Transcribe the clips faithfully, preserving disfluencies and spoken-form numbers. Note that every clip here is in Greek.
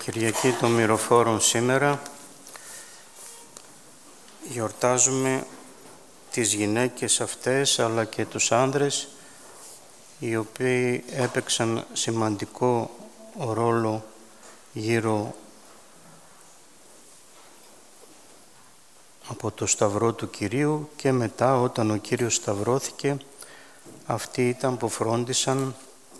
Κυριακή των Μυροφόρων σήμερα γιορτάζουμε τις γυναίκες αυτές αλλά και τους άνδρες οι οποίοι έπαιξαν σημαντικό ρόλο γύρω από το Σταυρό του Κυρίου και μετά όταν ο Κύριος σταυρώθηκε αυτοί ήταν που φρόντισαν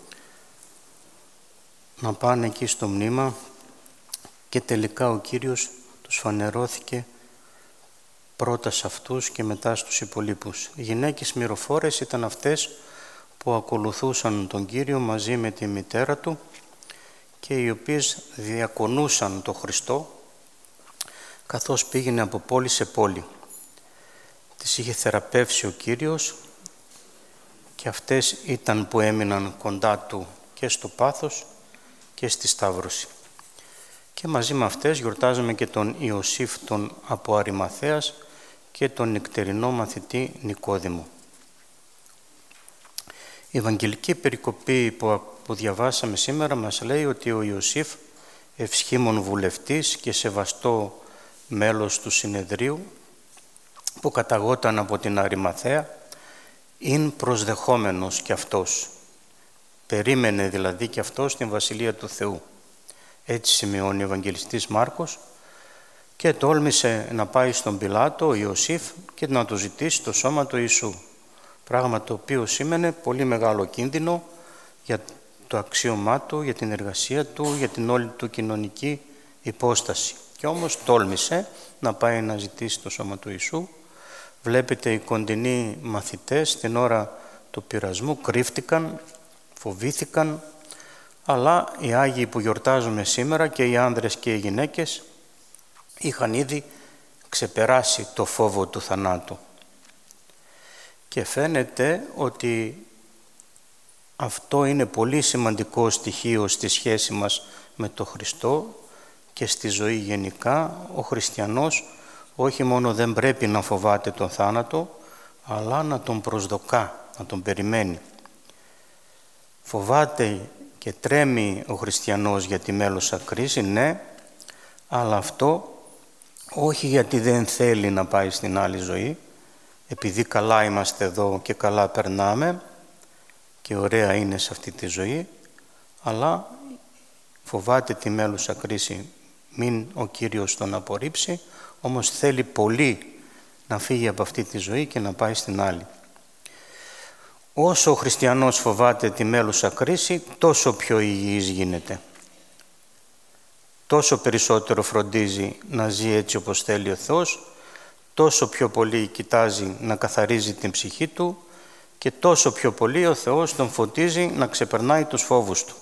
να πάνε εκεί στο μνήμα και τελικά ο Κύριος τους φανερώθηκε πρώτα σε αυτούς και μετά στους υπολείπους. Οι γυναίκες μυροφόρες ήταν αυτές που ακολουθούσαν τον Κύριο μαζί με τη μητέρα του και οι οποίες διακονούσαν τον Χριστό καθώς πήγαινε από πόλη σε πόλη. Τις είχε θεραπεύσει ο Κύριος και αυτές ήταν που έμειναν κοντά του και στο πάθος και στη Σταύρωση. Και μαζί με αυτές γιορτάζουμε και τον Ιωσήφ τον από Αρημαθέας και τον νεκτερινό μαθητή Νικόδημο. Η Ευαγγελική περικοπή που, που διαβάσαμε σήμερα μας λέει ότι ο Ιωσήφ, ευσχήμων βουλευτής και σεβαστό μέλος του συνεδρίου, που καταγόταν από την Αρημαθέα, είναι προσδεχόμενος κι αυτός. Περίμενε δηλαδή κι αυτός την Βασιλεία του Θεού. Έτσι σημειώνει ο Ευαγγελιστής Μάρκος και τόλμησε να πάει στον Πιλάτο ο Ιωσήφ και να του ζητήσει το σώμα του Ιησού. Πράγμα το οποίο σήμαινε πολύ μεγάλο κίνδυνο για το αξίωμά του, για την εργασία του, για την όλη του κοινωνική υπόσταση. Και όμως τόλμησε να πάει να ζητήσει το σώμα του Ιησού. Βλέπετε οι κοντινοί μαθητές την ώρα του πειρασμού κρύφτηκαν, φοβήθηκαν, αλλά οι Άγιοι που γιορτάζουμε σήμερα και οι άνδρες και οι γυναίκες είχαν ήδη ξεπεράσει το φόβο του θανάτου. Και φαίνεται ότι αυτό είναι πολύ σημαντικό στοιχείο στη σχέση μας με τον Χριστό και στη ζωή γενικά. Ο χριστιανός όχι μόνο δεν πρέπει να φοβάται τον θάνατο, αλλά να τον προσδοκά, να τον περιμένει. Φοβάται και τρέμει ο χριστιανός για τη μέλουσα κρίση, ναι, αλλά αυτό όχι γιατί δεν θέλει να πάει στην άλλη ζωή, επειδή καλά είμαστε εδώ και καλά περνάμε και ωραία είναι σε αυτή τη ζωή, αλλά φοβάται τη μέλουσα κρίση, μην ο Κύριος τον απορρίψει, όμως θέλει πολύ να φύγει από αυτή τη ζωή και να πάει στην άλλη. Όσο ο χριστιανός φοβάται τη μέλουσα κρίση, τόσο πιο υγιής γίνεται. Τόσο περισσότερο φροντίζει να ζει έτσι όπως θέλει ο Θεός, τόσο πιο πολύ κοιτάζει να καθαρίζει την ψυχή του και τόσο πιο πολύ ο Θεός τον φωτίζει να ξεπερνάει τους φόβους του.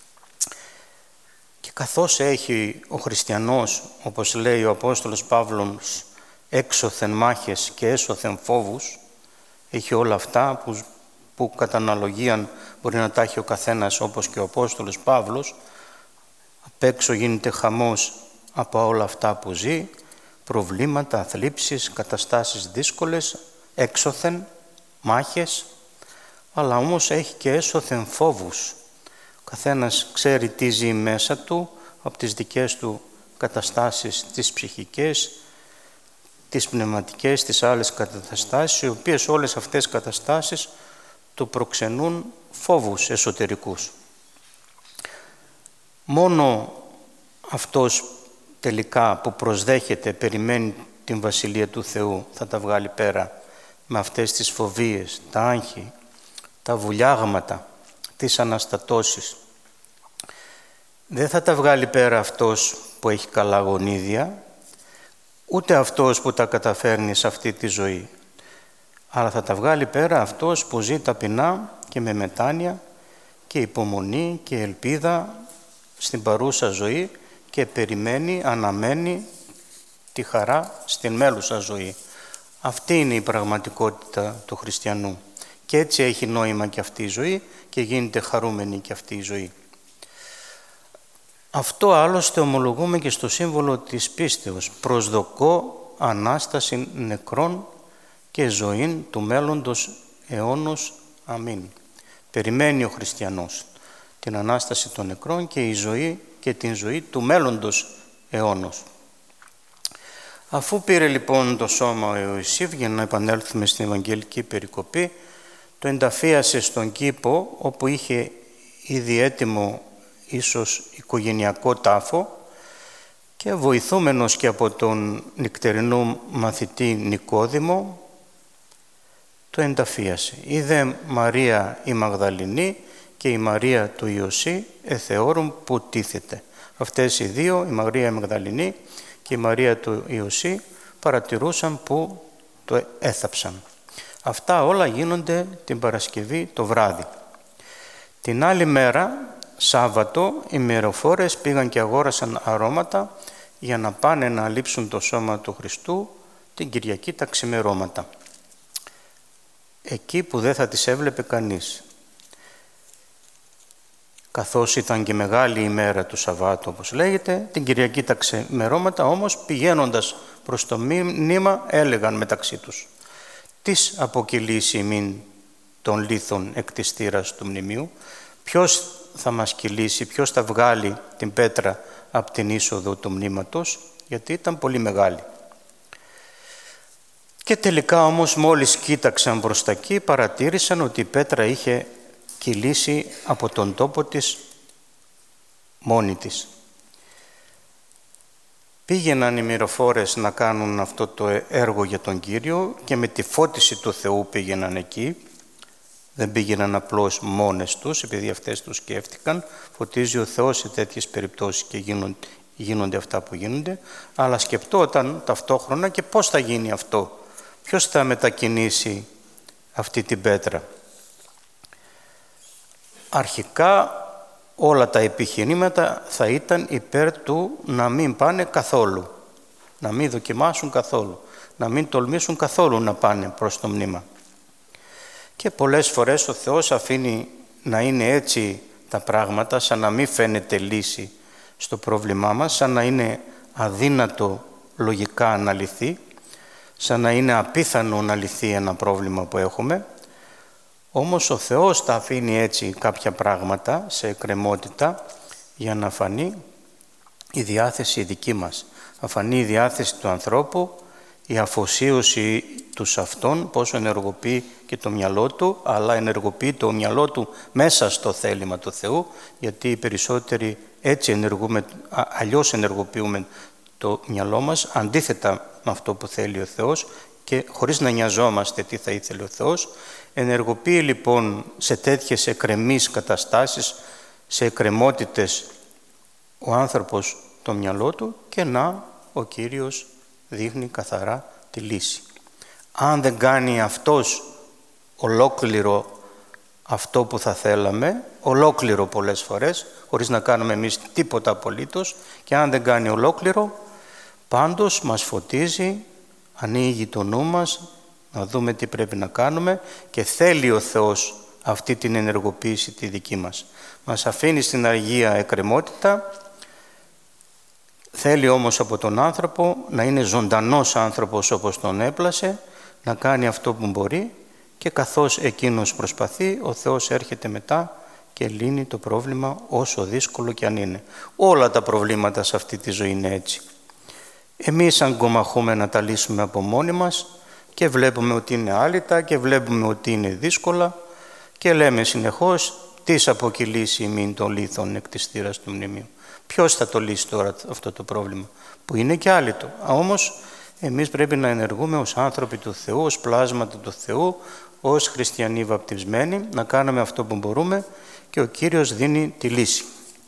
Και καθώς έχει ο χριστιανός, όπως λέει ο Απόστολος Παύλος, έξωθεν μάχες και έσωθεν φόβους, έχει όλα αυτά που, που κατά αναλογίαν μπορεί να τα έχει ο καθένας όπως και ο Απόστολος Παύλος, απ' έξω γίνεται χαμός από όλα αυτά που ζει, προβλήματα, θλίψεις, καταστάσεις δύσκολες, έξωθεν, μάχες, αλλά όμως έχει και έσωθεν φόβους. Ο καθένας ξέρει τι ζει μέσα του, από τις δικές του καταστάσεις, τις ψυχικές, τις πνευματικές, τις άλλες καταστάσεις, οι οποίες όλες αυτές οι καταστάσεις του προξενούν φόβους εσωτερικούς. Μόνο αυτός τελικά που προσδέχεται, περιμένει την Βασιλεία του Θεού, θα τα βγάλει πέρα με αυτές τις φοβίες, τα άγχη, τα βουλιάγματα, τις αναστατώσεις. Δεν θα τα βγάλει πέρα αυτός που έχει καλά γονίδια, ούτε αυτός που τα καταφέρνει σε αυτή τη ζωή, αλλά θα τα βγάλει πέρα αυτός που ζει ταπεινά και με μετάνοια και υπομονή και ελπίδα στην παρούσα ζωή και περιμένει, αναμένει τη χαρά στην μέλουσα ζωή. Αυτή είναι η πραγματικότητα του χριστιανού. Και έτσι έχει νόημα και αυτή η ζωή και γίνεται χαρούμενη και αυτή η ζωή. Αυτό άλλωστε ομολογούμε και στο σύμβολο της πίστεως. Προσδοκώ Ανάσταση νεκρών και ζωήν του μέλλοντος αιώνος. Αμήν. Περιμένει ο χριστιανός την Ανάσταση των νεκρών και η ζωή και την ζωή του μέλλοντος αιώνος. Αφού πήρε λοιπόν το σώμα ο Ιωσήφ, για να επανέλθουμε στην Ευαγγελική περικοπή, το ενταφίασε στον κήπο όπου είχε ήδη έτοιμο ίσως οικογενειακό τάφο και βοηθούμενος και από τον νυκτερινό μαθητή Νικόδημο το ενταφίασε. Είδε Μαρία η Μαγδαληνή και η Μαρία του Ιωσή εθεώρουν που τίθεται. Αυτές οι δύο, η Μαρία η Μαγδαληνή και η Μαρία του Ιωσή, παρατηρούσαν που το έθαψαν. Αυτά όλα γίνονται την Παρασκευή το βράδυ. Την άλλη μέρα, Σάββατο, οι μυροφόρες πήγαν και αγόρασαν αρώματα για να πάνε να λείψουν το σώμα του Χριστού την Κυριακή τα ξημερώματα. Εκεί που δεν θα τις έβλεπε κανείς. Καθώς ήταν και μεγάλη ημέρα του Σαββάτου, όπως λέγεται, την Κυριακή τα ξημερώματα όμως, πηγαίνοντας προς το μνήμα, έλεγαν μεταξύ τους: «Τις αποκυλήσει ημίν των λίθων εκ της θύρας του μνημείου?» Ποιος θα μας κυλήσει, ποιος θα βγάλει την πέτρα από την είσοδο του μνήματος, γιατί ήταν πολύ μεγάλη. Και τελικά όμως μόλις κοίταξαν προς τα εκεί, παρατήρησαν ότι η πέτρα είχε κυλήσει από τον τόπο της μόνη της. Πήγαιναν οι μυροφόρες να κάνουν αυτό το έργο για τον Κύριο και με τη φώτιση του Θεού πήγαιναν εκεί. Δεν πήγαιναν απλώς μόνες τους, επειδή αυτές τους σκέφτηκαν. Φωτίζει ο Θεός σε τέτοιες περιπτώσεις και γίνονται, γίνονται αυτά που γίνονται, αλλά σκεπτόταν ταυτόχρονα και πώς θα γίνει αυτό. Ποιος θα μετακινήσει αυτή την πέτρα. Αρχικά όλα τα επιχειρήματα θα ήταν υπέρ του να μην πάνε καθόλου, να μην δοκιμάσουν καθόλου, να μην τολμήσουν καθόλου να πάνε προς το μνήμα. Και πολλές φορές ο Θεός αφήνει να είναι έτσι τα πράγματα, σαν να μην φαίνεται λύση στο πρόβλημά μας, σαν να είναι αδύνατο λογικά να λυθεί, σαν να είναι απίθανο να λυθεί ένα πρόβλημα που έχουμε. Όμως ο Θεός τα αφήνει έτσι κάποια πράγματα σε εκκρεμότητα για να φανεί η διάθεση δική μας. Να φανεί η διάθεση του ανθρώπου, η αφοσίωση του σε αυτόν, πόσο ενεργοποιεί και το μυαλό του, αλλά ενεργοποιεί το μυαλό του μέσα στο θέλημα του Θεού, γιατί οι περισσότεροι έτσι ενεργούμε, αλλιώς ενεργοποιούμε το μυαλό μας, αντίθετα με αυτό που θέλει ο Θεός και χωρίς να νοιαζόμαστε τι θα ήθελε ο Θεός. Ενεργοποιεί λοιπόν σε τέτοιες εκκρεμείς καταστάσεις, σε εκκρεμότητες ο άνθρωπος το μυαλό του και να ο Κύριος δείχνει καθαρά τη λύση. Αν δεν κάνει αυτός ολόκληρο αυτό που θα θέλαμε, ολόκληρο πολλές φορές, χωρίς να κάνουμε εμείς τίποτα απολύτως, και αν δεν κάνει ολόκληρο, πάντως μας φωτίζει, ανοίγει το νου μας, να δούμε τι πρέπει να κάνουμε και θέλει ο Θεός αυτή την ενεργοποίηση τη δική μας. Μας αφήνει στην αργία εκκρεμότητα, θέλει όμως από τον άνθρωπο να είναι ζωντανός άνθρωπος όπως τον έπλασε, να κάνει αυτό που μπορεί και καθώς εκείνος προσπαθεί, ο Θεός έρχεται μετά και λύνει το πρόβλημα όσο δύσκολο κι αν είναι. Όλα τα προβλήματα σε αυτή τη ζωή είναι έτσι. Εμείς αγκομαχούμε να τα λύσουμε από μόνοι μας και βλέπουμε ότι είναι άλυτα και βλέπουμε ότι είναι δύσκολα και λέμε συνεχώς «Τις αποκυλήσει ημίν των λίθων εκ της θύρας του μνημείου». Ποιος θα το λύσει τώρα αυτό το πρόβλημα που είναι και άλυτο. Όμως εμείς πρέπει να ενεργούμε ως άνθρωποι του Θεού, ως πλάσματα του Θεού, ως χριστιανοί βαπτισμένοι, να κάνουμε αυτό που μπορούμε και ο Κύριος δίνει τη λύση.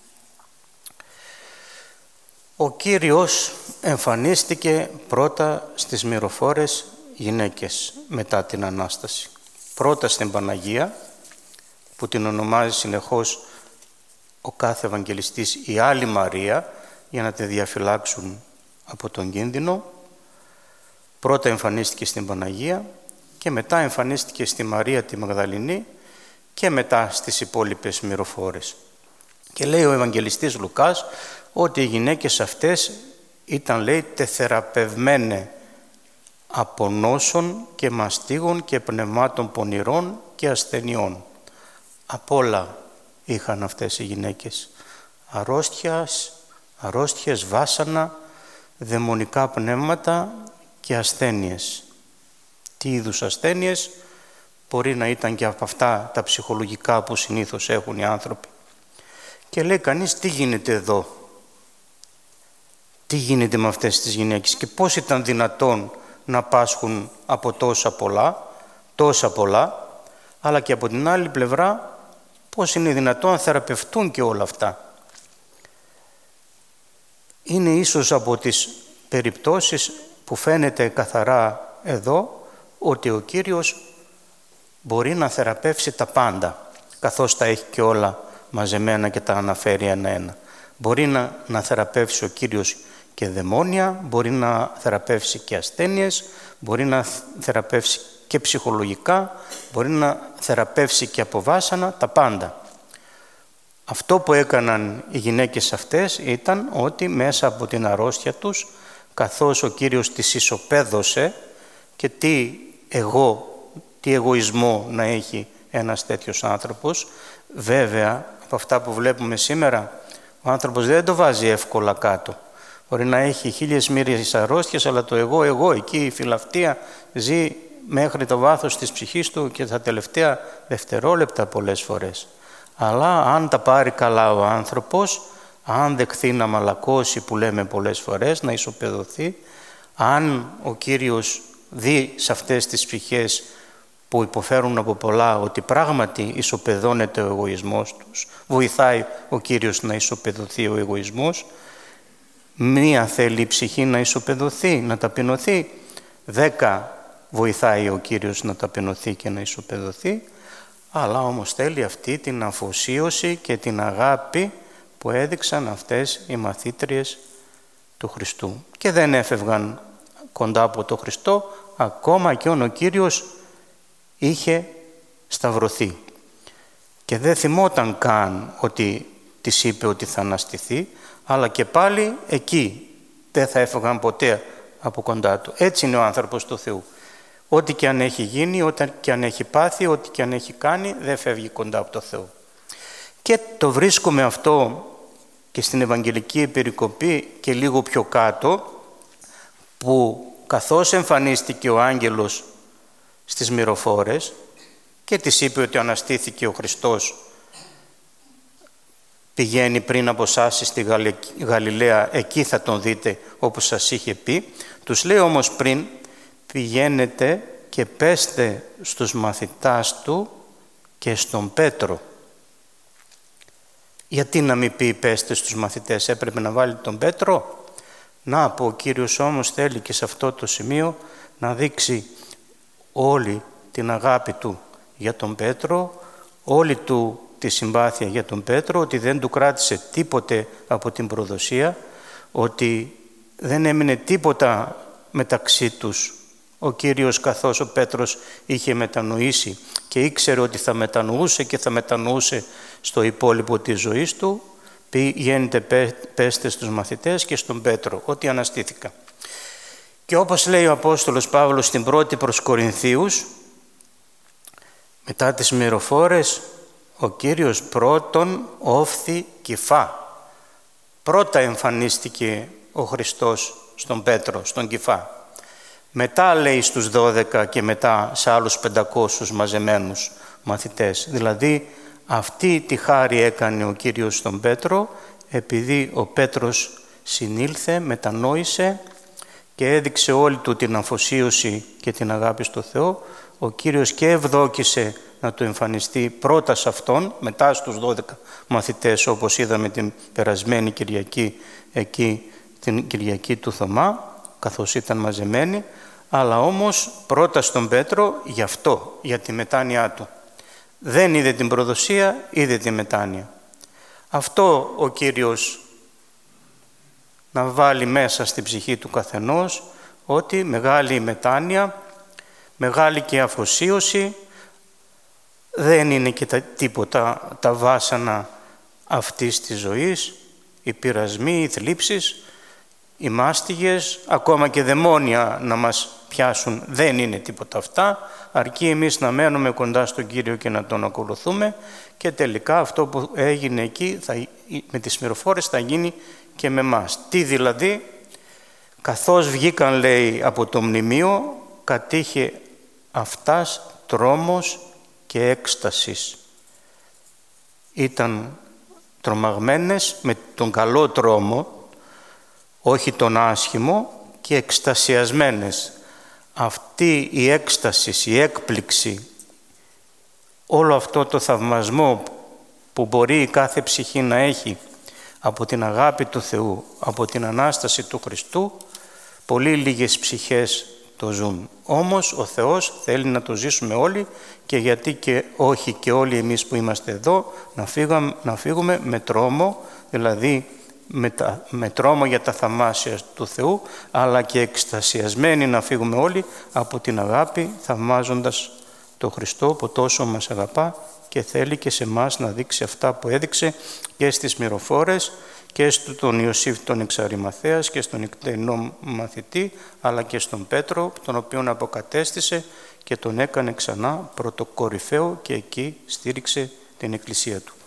Ο Κύριος εμφανίστηκε πρώτα στις μυροφόρες γυναίκες μετά την Ανάσταση. Πρώτα στην Παναγία, που την ονομάζει συνεχώς ο κάθε Ευαγγελιστής η άλλη Μαρία, για να τη διαφυλάξουν από τον κίνδυνο. Πρώτα εμφανίστηκε στην Παναγία και μετά εμφανίστηκε στη Μαρία τη Μαγδαληνή και μετά στις υπόλοιπες μυροφόρες. Και λέει ο Ευαγγελιστής Λουκάς ότι οι γυναίκες αυτές ήταν, λέει, τεθεραπευμένε από νόσων και μαστίγων και πνευμάτων πονηρών και ασθενειών. Απ' όλα είχαν αυτές οι γυναίκες. αρρώστιας, αρρώστιες, βάσανα, δαιμονικά πνεύματα και ασθένειες. Τι είδους ασθένειες? Μπορεί να ήταν και από αυτά τα ψυχολογικά που συνήθως έχουν οι άνθρωποι. Και λέει κανείς, τι γίνεται εδώ? Τι γίνεται με αυτές τις γυναίκες και πώς ήταν δυνατόν να πάσχουν από τόσα πολλά, τόσα πολλά, αλλά και από την άλλη πλευρά πώς είναι δυνατόν να θεραπευτούν και όλα αυτά. Είναι ίσως από τις περιπτώσεις που φαίνεται καθαρά εδώ ότι ο Κύριος μπορεί να θεραπεύσει τα πάντα, καθώς τα έχει και όλα μαζεμένα και τα αναφέρει ένα-ένα. Μπορεί να, να θεραπεύσει ο Κύριος και δαιμόνια, μπορεί να θεραπεύσει και ασθένειες, μπορεί να θεραπεύσει και ψυχολογικά, μπορεί να θεραπεύσει και από βάσανα, τα πάντα. Αυτό που έκαναν οι γυναίκες αυτές ήταν ότι μέσα από την αρρώστια τους, καθώς ο Κύριος τις ισοπαίδωσε, και τι εγώ, τι εγωισμό να έχει ένας τέτοιος άνθρωπος, βέβαια από αυτά που βλέπουμε σήμερα, ο άνθρωπος δεν το βάζει εύκολα κάτω. Μπορεί να έχει χίλιες μοίρες αρρώστιες, αλλά το εγώ, εγώ, εκεί η φιλαυτία ζει μέχρι το βάθος της ψυχής του και τα τελευταία δευτερόλεπτα πολλές φορές. Αλλά αν τα πάρει καλά ο άνθρωπος, αν δεχθεί να μαλακώσει που λέμε πολλές φορές, να ισοπεδωθεί, αν ο Κύριος δει σε αυτές τις ψυχές που υποφέρουν από πολλά ότι πράγματι ισοπεδώνεται ο εγωισμός τους, βοηθάει ο Κύριος να ισοπεδωθεί ο εγωισμός, μία θέλει η ψυχή να ισοπεδωθεί, να ταπεινωθεί, δέκα βοηθάει ο Κύριος να ταπεινωθεί και να ισοπεδωθεί, αλλά όμως θέλει αυτή την αφοσίωση και την αγάπη που έδειξαν αυτές οι μαθήτριες του Χριστού. Και δεν έφευγαν κοντά από το Χριστό, ακόμα και ο Κύριος είχε σταυρωθεί. Και δεν θυμόταν καν ότι της είπε ότι θα αναστηθεί, αλλά και πάλι εκεί δεν θα έφευγαν ποτέ από κοντά του. Έτσι είναι ο άνθρωπος του Θεού. Ό,τι και αν έχει γίνει, ό,τι και αν έχει πάθει, ό,τι και αν έχει κάνει, δεν φεύγει κοντά από το Θεό. Και το βρίσκουμε αυτό και στην Ευαγγελική περικοπή και λίγο πιο κάτω, που καθώς εμφανίστηκε ο άγγελος στις μυροφόρες και της είπε ότι αναστήθηκε ο Χριστός, πηγαίνει πριν από εσάς στη Γαλιλαία, εκεί θα τον δείτε όπως σας είχε πει. Τους λέει όμως πριν, πηγαίνετε και πέστε στους μαθητάς του και στον Πέτρο. Γιατί να μην πει πέστε στους μαθητές, έπρεπε να βάλει τον Πέτρο? Να πω, ο Κύριος όμως θέλει και σε αυτό το σημείο να δείξει όλη την αγάπη του για τον Πέτρο, όλη του τη συμπάθεια για τον Πέτρο, ότι δεν του κράτησε τίποτε από την προδοσία, ότι δεν έμεινε τίποτα μεταξύ τους. Ο Κύριος, καθώς ο Πέτρος είχε μετανοήσει και ήξερε ότι θα μετανοούσε και θα μετανοούσε στο υπόλοιπο της ζωής του, πηγαίνετε πέστε στους μαθητές και στον Πέτρο, ότι αναστήθηκα. Και όπως λέει ο Απόστολος Παύλος στην πρώτη προς Κορινθίους, μετά τις μυροφόρες, ο Κύριος πρώτον όφθη Κηφά. Πρώτα εμφανίστηκε ο Χριστός στον Πέτρο, στον Κηφά. Μετά λέει στους δώδεκα και μετά σε άλλους πεντακόσιους μαζεμένους μαθητές. Δηλαδή αυτή τη χάρη έκανε ο Κύριος στον Πέτρο, επειδή ο Πέτρος συνήλθε, μετανόησε και έδειξε όλη του την αφοσίωση και την αγάπη στο Θεό. Ο Κύριος και ευδόκησε να του εμφανιστεί πρώτα σε αυτόν, μετά στους δώδεκα μαθητές, όπως είδαμε την περασμένη Κυριακή, εκεί την Κυριακή του Θωμά, καθώς ήταν μαζεμένοι, αλλά όμως πρώτα στον Πέτρο γι' αυτό, για τη μετάνοιά του. Δεν είδε την προδοσία, είδε τη μετάνοια. Αυτό ο Κύριος να βάλει μέσα στην ψυχή του καθενός, ότι μεγάλη μετάνοια, μεγάλη και αφοσίωση, δεν είναι και τα, τίποτα τα βάσανα αυτής της ζωής, οι πειρασμοί, οι θλίψεις, οι μάστιγες, ακόμα και δαιμόνια να μας πιάσουν, δεν είναι τίποτα αυτά, αρκεί εμείς να μένουμε κοντά στον Κύριο και να Τον ακολουθούμε και τελικά αυτό που έγινε εκεί θα, με τις μυροφόρες θα γίνει και με μας. Τι δηλαδή? Καθώς βγήκαν, λέει, από το μνημείο, κατήχε αυτάς τρόμος και έκστασης. Ήταν τρομαγμένες με τον καλό τρόμο, όχι τον άσχημο, και εκστασιασμένες. Αυτή η έκσταση, η έκπληξη, όλο αυτό το θαυμασμό που μπορεί η κάθε ψυχή να έχει από την αγάπη του Θεού, από την Ανάσταση του Χριστού, πολύ λίγες ψυχές το ζουν. Όμως ο Θεός θέλει να το ζήσουμε όλοι, και γιατί και όχι και όλοι εμείς που είμαστε εδώ να φύγουμε, να φύγουμε με τρόμο, δηλαδή με, τα, με τρόμο για τα θαυμάσια του Θεού, αλλά και εκστασιασμένοι να φύγουμε όλοι από την αγάπη, θαυμάζοντας τον Χριστό που τόσο μας αγαπά και θέλει και σε εμάς να δείξει αυτά που έδειξε και στις μυροφόρες και στον Ιωσήφ τον Εξαρημαθέας και στον νυκτερινό μαθητή, αλλά και στον Πέτρο, τον οποίον αποκατέστησε και τον έκανε ξανά πρωτοκορυφαίο και εκεί στήριξε την Εκκλησία του.